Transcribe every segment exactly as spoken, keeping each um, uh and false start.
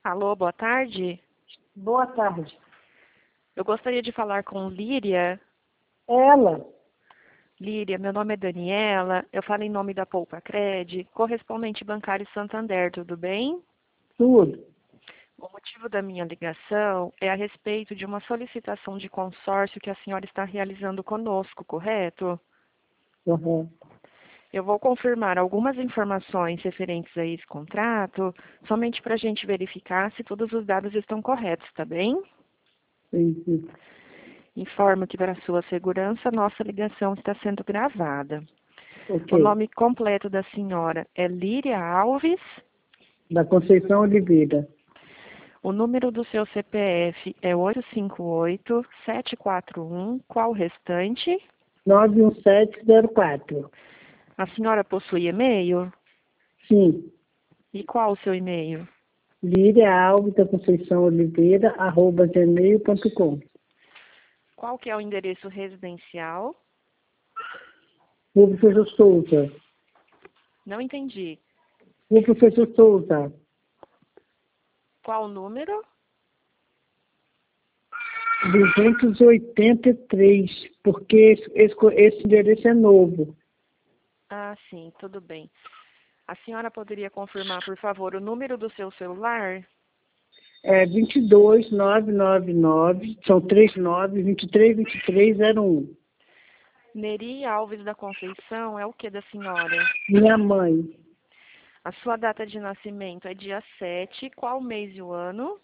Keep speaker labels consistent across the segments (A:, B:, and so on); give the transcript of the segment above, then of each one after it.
A: Alô, boa tarde.
B: Boa tarde.
A: Eu gostaria de falar com Líria.
B: Ela?
A: Líria, meu nome é Daniela, eu falo em nome da Poupa Cred, correspondente bancário Santander, tudo bem?
B: Tudo.
A: O motivo da minha ligação é a respeito de uma solicitação de consórcio que a senhora está realizando conosco, correto?
B: Uhum.
A: Eu vou confirmar algumas informações referentes a esse contrato, somente para a gente verificar se todos os dados estão corretos, tá bem?
B: Sim, sim.
A: Informo que, para sua segurança, nossa ligação está sendo gravada.
B: Ok.
A: O nome completo da senhora é Líria Alves.
B: Da Conceição Oliveira.
A: O número do seu C P F é oito cinco oito, sete quatro um. Qual o restante?
B: nove um sete zero quatro.
A: A senhora possui e-mail?
B: Sim.
A: E qual o seu e-mail?
B: Líria Alves da Conceição Oliveira, arroba gmail ponto com.
A: Qual que é o endereço residencial?
B: Rua Professor Souza.
A: Não entendi.
B: Rua Professor Souza.
A: Qual o número?
B: duzentos e oitenta e três, porque esse, esse, esse endereço é novo.
A: Ah, sim, tudo bem. A senhora poderia confirmar, por favor, o número do seu celular?
B: É vinte e dois, nove nove nove, são três nove, vinte e três, vinte e três, zero um.
A: Neri Alves da Conceição é o que da senhora?
B: Minha mãe.
A: A sua data de nascimento é dia sete. Qual o mês e o ano?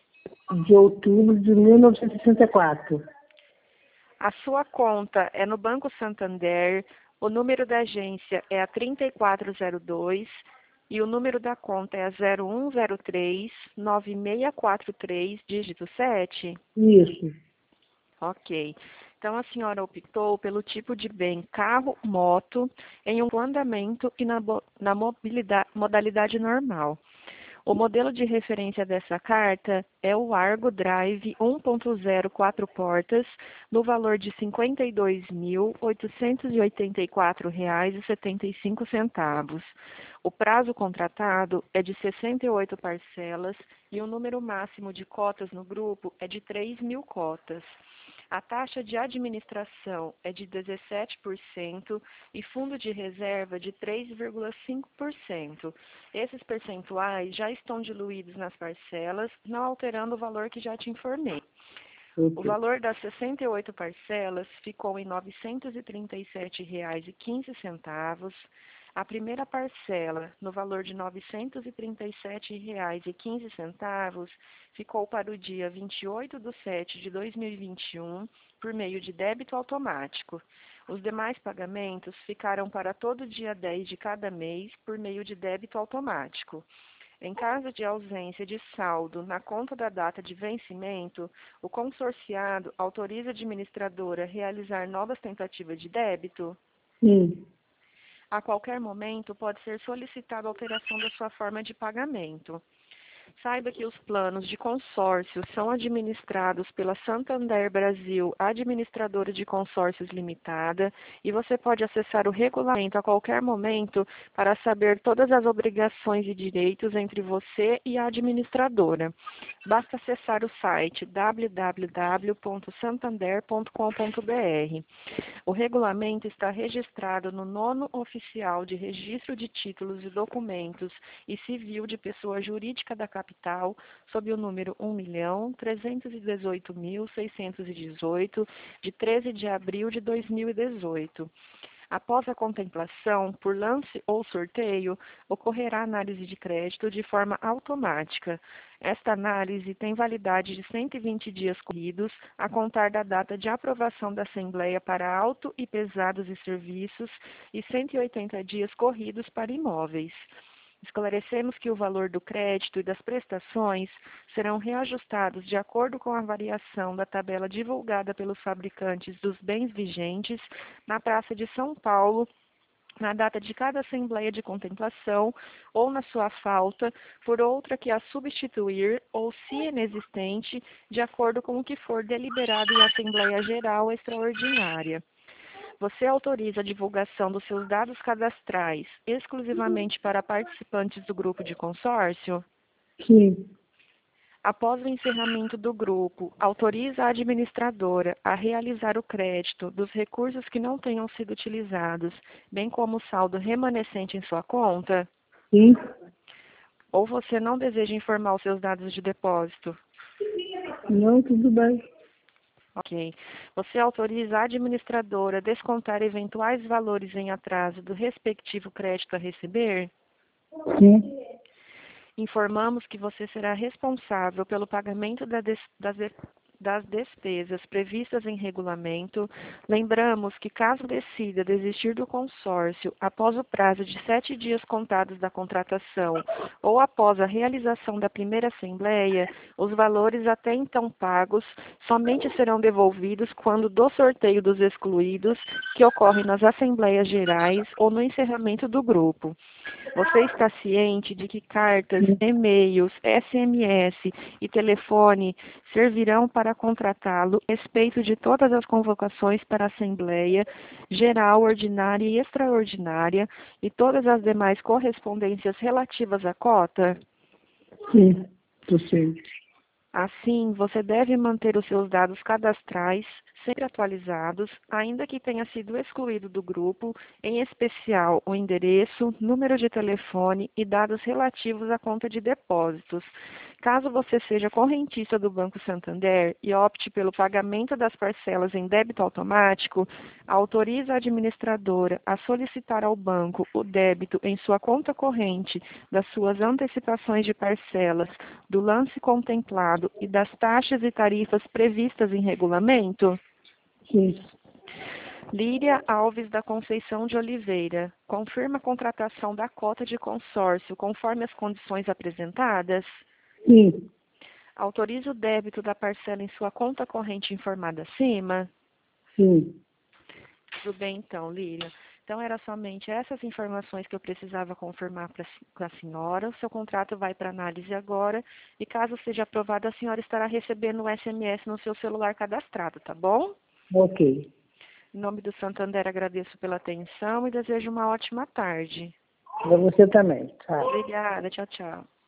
B: De outubro de mil novecentos e sessenta e quatro.
A: A sua conta é no Banco Santander. O número da agência é a trinta e quatro zero dois e o número da conta é a zero um zero três, nove seis quatro três, dígito sete?
B: Isso.
A: Ok. Então, a senhora optou pelo tipo de bem carro, moto, em um andamento e na, bo- na mobilidade, modalidade normal. O modelo de referência dessa carta é o Argo Drive um ponto zero quatro portas, no valor de cinquenta e dois mil, oitocentos e oitenta e quatro reais e setenta e cinco centavos. O prazo contratado é de sessenta e oito parcelas e o número máximo de cotas no grupo é de três mil cotas. A taxa de administração é de dezessete por cento e fundo de reserva de três vírgula cinco por cento. Esses percentuais já estão diluídos nas parcelas, não alterando o valor que já te informei. O
B: Ok.
A: valor das sessenta e oito parcelas ficou em novecentos e trinta e sete reais e quinze centavos. A primeira parcela, no valor de novecentos e trinta e sete reais e quinze centavos, ficou para o dia vinte e oito de setembro de dois mil e vinte e um, por meio de débito automático. Os demais pagamentos ficaram para todo dia dez de cada mês, por meio de débito automático. Em caso de ausência de saldo na conta da data de vencimento, o consorciado autoriza a administradora a realizar novas tentativas de débito?
B: Sim.
A: A qualquer momento, pode ser solicitada a alteração da sua forma de pagamento. Saiba que os planos de consórcio são administrados pela Santander Brasil, administradora de consórcios limitada, e você pode acessar o regulamento a qualquer momento para saber todas as obrigações e direitos entre você e a administradora. Basta acessar o site w w w ponto santander ponto com ponto b r. O regulamento está registrado no nono oficial de registro de títulos e documentos e civil de pessoa jurídica da capital, sob o número um milhão trezentos e dezoito mil seiscentos e dezoito, de treze de abril de dois mil e dezoito. Após a contemplação, por lance ou sorteio, ocorrerá análise de crédito de forma automática. Esta análise tem validade de cento e vinte dias corridos, a contar da data de aprovação da Assembleia para auto e pesados e serviços e cento e oitenta dias corridos para imóveis. Esclarecemos que o valor do crédito e das prestações serão reajustados de acordo com a variação da tabela divulgada pelos fabricantes dos bens vigentes na Praça de São Paulo, na data de cada assembleia de contemplação, ou na sua falta, por outra que a substituir, ou se inexistente, de acordo com o que for deliberado em Assembleia Geral Extraordinária. Você autoriza a divulgação dos seus dados cadastrais exclusivamente para participantes do grupo de consórcio?
B: Sim.
A: Após o encerramento do grupo, autoriza a administradora a realizar o crédito dos recursos que não tenham sido utilizados, bem como o saldo remanescente em sua conta?
B: Sim.
A: Ou você não deseja informar os seus dados de depósito?
B: Não, tudo bem.
A: Ok. Você autoriza a administradora a descontar eventuais valores em atraso do respectivo crédito a receber?
B: Sim.
A: Informamos que você será responsável pelo pagamento da des- das, de- das despesas previstas em regulamento. Lembramos que, caso decida desistir do consórcio após o prazo de sete dias contados da contratação ou após a realização da primeira assembleia, os valores até então pagos somente serão devolvidos quando do sorteio dos excluídos, que ocorre nas assembleias gerais ou no encerramento do grupo. Você está ciente de que cartas, e-mails, S M S e telefone servirão para contratá-lo a respeito de todas as convocações para a Assembleia Geral, Ordinária e Extraordinária e todas as demais correspondências relativas à cota?
B: Sim, estou ciente.
A: Assim, você deve manter os seus dados cadastrais sempre atualizados, ainda que tenha sido excluído do grupo, em especial o endereço, número de telefone e dados relativos à conta de depósitos. Caso você seja correntista do Banco Santander e opte pelo pagamento das parcelas em débito automático, autoriza a administradora a solicitar ao banco o débito em sua conta corrente das suas antecipações de parcelas, do lance contemplado e das taxas e tarifas previstas em regulamento?
B: Sim.
A: Líria Alves da Conceição de Oliveira, confirma a contratação da cota de consórcio conforme as condições apresentadas?
B: Sim.
A: Autoriza o débito da parcela em sua conta corrente informada acima?
B: Sim.
A: Tudo bem, então, Lília. Então, era somente essas informações que eu precisava confirmar para a senhora. O seu contrato vai para análise agora e, caso seja aprovado, a senhora estará recebendo o S M S no seu celular cadastrado, tá bom?
B: Ok.
A: Em nome do Santander, agradeço pela atenção e desejo uma ótima tarde.
B: Para você também. Tá.
A: Obrigada. Tchau, tchau.